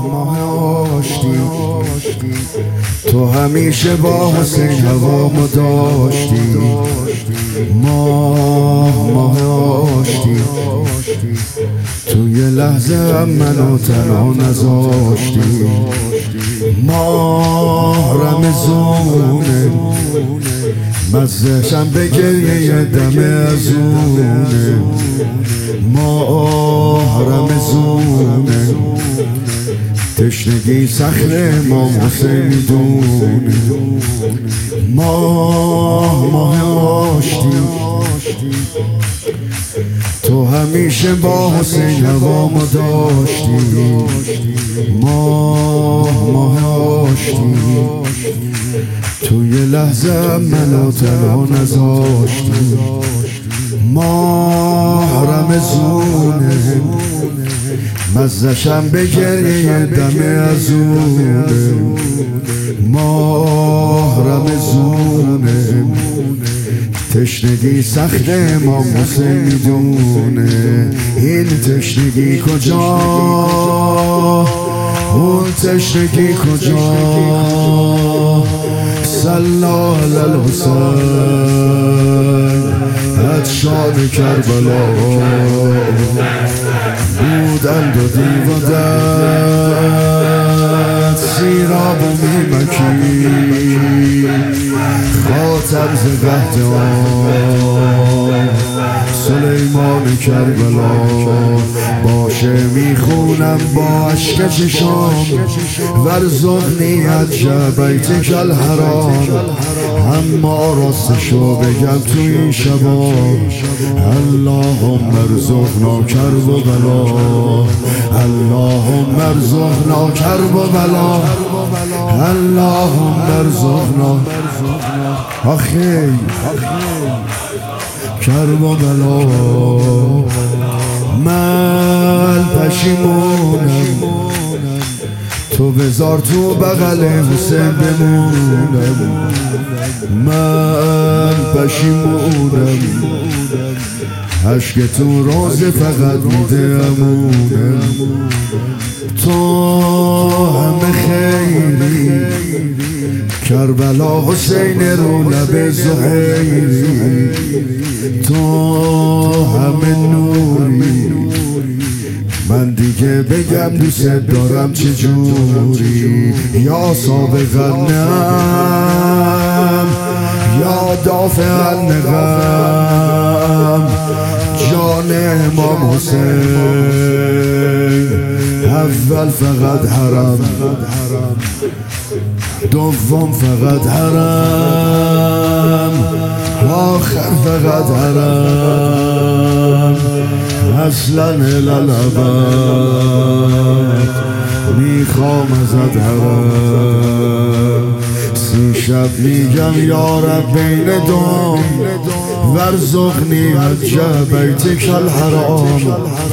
ماه آشتی، تو همیشه با حسین هوامو داشتی. ماه آشتی، تو یه لحظه هم منو تنها نذاشتی. ماه رمضونه، مزهشم به گریه دم ازونه. ماه رمضونه، تشنگی صخره ما حسین دونه. ماه آشتی، تو همیشه با حسین هوامو داشتی. ماه آشتی، تو یه لحظه منو تنها نذاشتی. ماه رمضونه، مزهشم به گریه دم ازونه. ماه رمضونه، تشنگی سخت ما حسین دونه. این تشنگی کجا، اون تشنگی کجا؟ سلا الحسین عطشان کربلا، بودند و دیوادت سیراب و میمکی. خاطر ز قحط سلیمان کربلا، باشه میخونم با عشق چشام. ورزقنی عجب بیتک الحرام، اما راستشو بگم تو این شبا. اللهم ارزقنا کرب و بلا، اللهم ارزقنا کرب و بلا، اللهم ارزقنا آخی کرب و بلا. من پشیمونم، تو بذار تو بغل حسین بمونم. من پشیمونم، عشق تو روز فقط میده امونم. تو همه خیری، کربلا حسین رو لب زهیری. تو همه نوری، من دیگه بگم دوست دارم چجوری. یا سابق النعم، یا دافع النقم، جان امام حسین. اول فقط حرم، دوم فقط حرم، آخر فقط حرم. اصلا الالعباد میخوام ازت حرم. 30 شب میگم یارب بین دوم، ورزقنی عجب بیتک الحرام.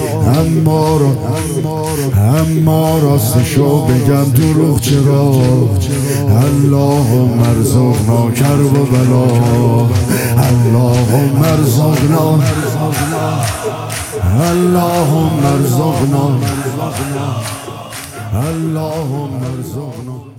اما راستشو بگم دروغ چرا؟ اللهم ارزقنا کرب و بلا، اللهم ارزقنا، اللهم ارزقنا، اللهم ارزقنا.